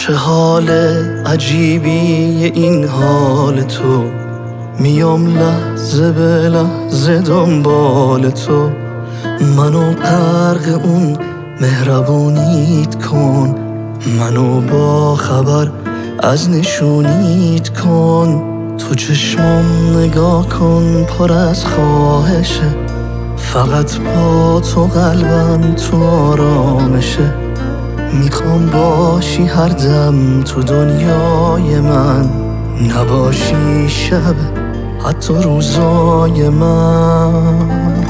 چه حال عجیبی این حال تو، میام لحظه به لحظه دنبال تو. منو غرق اون مهربونیت کن، منو با خبر از نشونیت کن. تو چشمام نگاه کن پر از خواهشه، فقط با تو قلبم تو آرامشه. میخوام باشی هر دم تو دنیای من، نباشی شب حتی روزای من.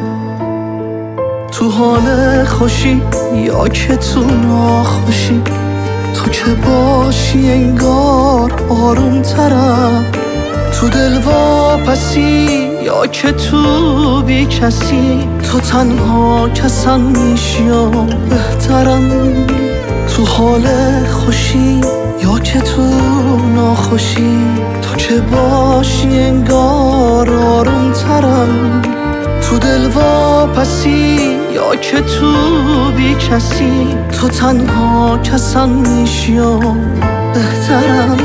تو حال خوشی یا که تو ناخوشی، تو که باشی انگار آروم ترم. تو دل واپسی یا که تو بی کسی، تو تنها کسم میشی و بهترم. تو حال خوشی یا که تو ناخوشی، تو که باشی انگار آروم ترم. تو دل واپسی یا که تو بی کسی، تو تنها کسم میشی و بهترم.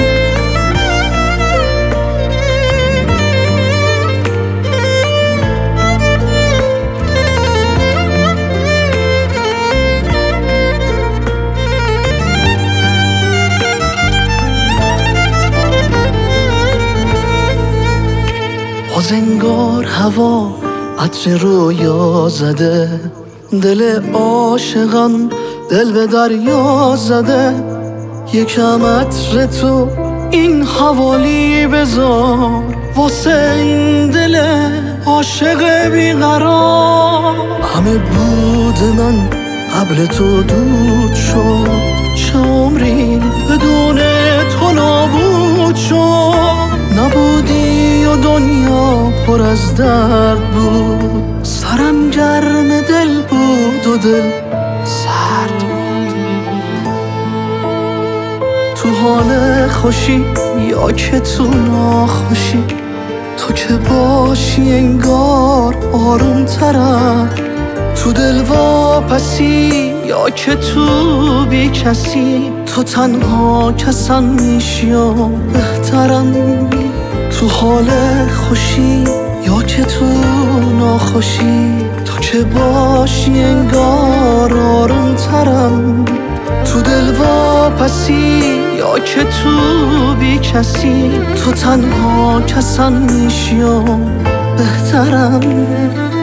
باز انگار هوا عطر رویا زده، دل عاشقم دل به دریا زده. یکم عطر تو این حوالی بذار، واسه این دل عاشق بیقرار. همه بود من قبل تو دود شد، چه عمری بدون تو نابود شد. نبودی و دنیا پر از درد بود، سرم گرم دل بود و دل سرد بود. تو حال خوشی یا که تو ناخوشی، تو که باشی انگار آروم ترم. تو دل واپسی یا که تو بی کسی، تو تنها کسم میشی و بهترم. تو حال خوشی یا که تو ناخوشی، تو که باشی انگار آروم ترم. تو دل واپسی یا که تو بی کسی، تو تنها کسم میشی و بهترم.